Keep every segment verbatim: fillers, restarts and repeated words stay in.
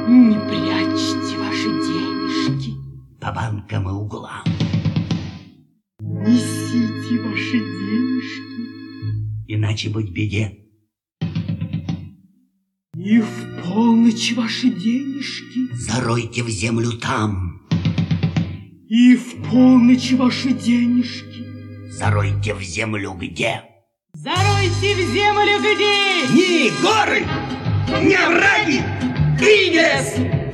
Не прячьте ваши денежки по банкам и углам. Несите ваши денежки, иначе быть беде. И в полночь ваши денежки заройте в землю там. И в полночь ваши денежки заройте в землю где? Заройте в землю где? Ни горы, ни овраги и не лес,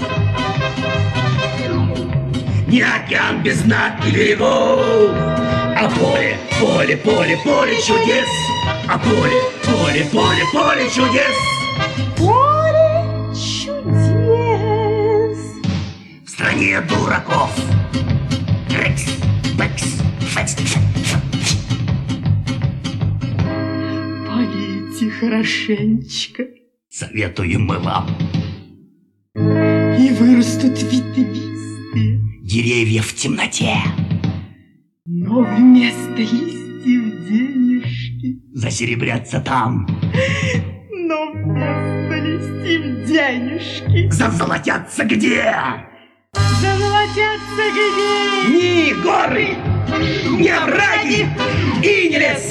ни океан без дна и берегов, а поле, поле, поле, поле чудес, а поле, поле, поле, поле чудес. Поле чудес в стране дураков. Рекс, бэкс, фэкс, фэкс. Полейте хорошенечко, советуем мы вам. И вырастут ветвистые деревья в темноте, но вместо листьев денежки засеребрятся там. Но вместо листьев денежки зазолотятся где? Зазолотятся где? Ни горы, ни овраги и не лес,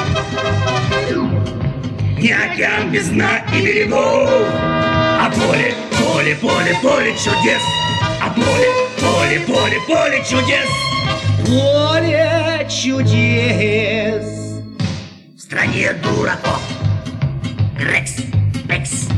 ни океан без дна и берегов, а поле, поле, поле, поле чудес, а поле, поле, поле, поле чудес. Поле чудес в стране дураков. Рекс, пекс.